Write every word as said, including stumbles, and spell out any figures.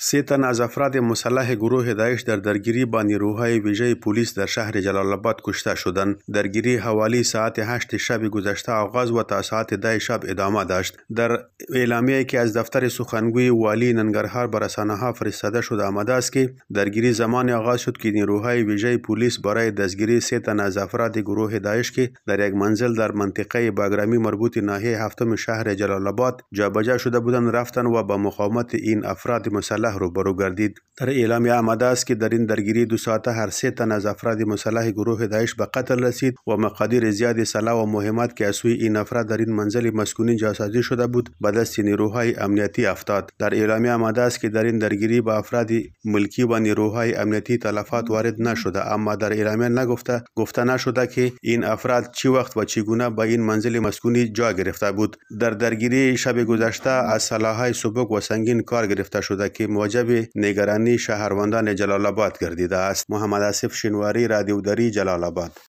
سه تن از افراد مسلح گروه داعش در درگیری با نیروهای ویژه پلیس در شهر جلال آباد کشته شدند. درگیری حوالی ساعت هشت شب گذشته آغاز و تا ساعت ده شب ادامه داشت. در اعلامیه‌ای که از دفتر سخنگوی والی ننگرهار به رسانه‌ها فرستاده شده آمده است که درگیری زمان آغاز شد که نیروهای ویژه پلیس برای دستگیری سه تن از افراد گروه داعش که در یک منزل در منطقه باگرامی مربوط ناحیه هفتم شهر جلال آباد جابجا شده بودند رفتن و با مقاومت این افراد مسلح روبرو گردید. در اعلامیه آمده است که در این درگیری دو ساعته هر سه تن از افراد مسلح گروه داعش به قتل رسید و مقادیر زیاد سلاح و مهمات که از سوی این افراد در این منزل مسکونی جاسازی شده بود به دست نیروهای امنیتی افتاد. در اعلامیه آمده است که در این درگیری با افراد ملکی و نیروهای امنیتی تلفات وارد نشده، اما در اعلامیه نگفته گفته نشده که این افراد چی وقت و چگونه به این منزل مسکونی جا گرفته بود. در درگیری شب گذشته از سلاح‌های سبک و سنگین کار گرفته شده که موجب نگرانی شهروندان جلال آباد گردیده است. محمد آصف شینواری، رادیو دری، جلال آباد.